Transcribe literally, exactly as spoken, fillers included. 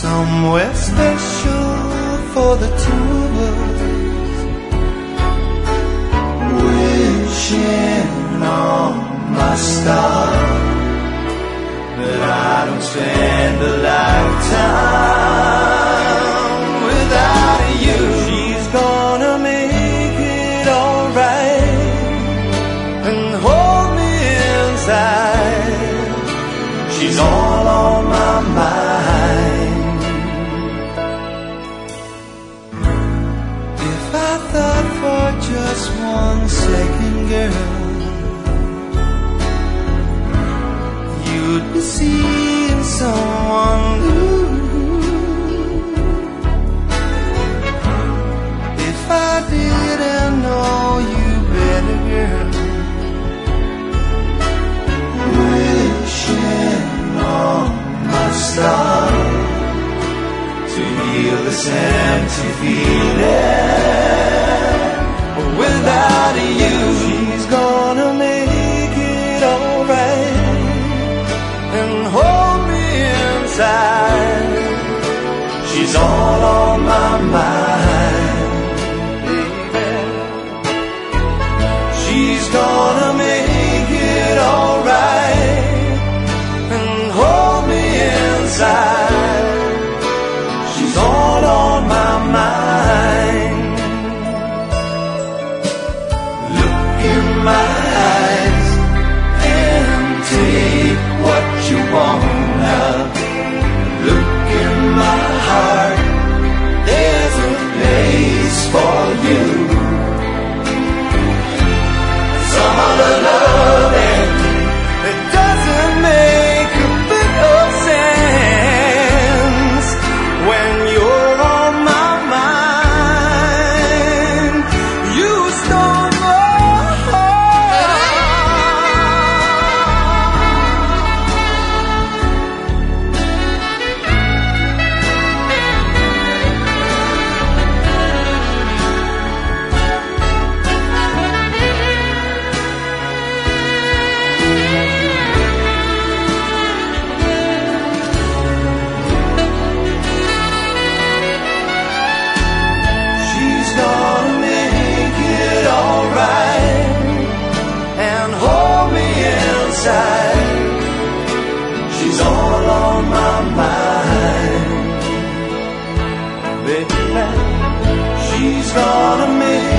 somewhere special for the two of us. Wishing on my star that I don't spend a lifetime without you. She's gonna make it alright and hold me inside. She's all on my mind. If I thought for just one second, girl, you'd be seeing someone new. If I didn't know you better, girl, wishing on my star to heal this empty feeling. Without you, she's gonna make it alright and hold me inside. She's all on my mind, baby. She's gonna make it alright and hold me inside. She's all on my mind. Look in my eyes and take what you wanna. Look in my heart, there's a place for you. Some other loving, it doesn't make a bit of sense when you're on my mind. You stole my She's gonna make it alright and hold me inside. She's all on my mind, baby. She's gonna make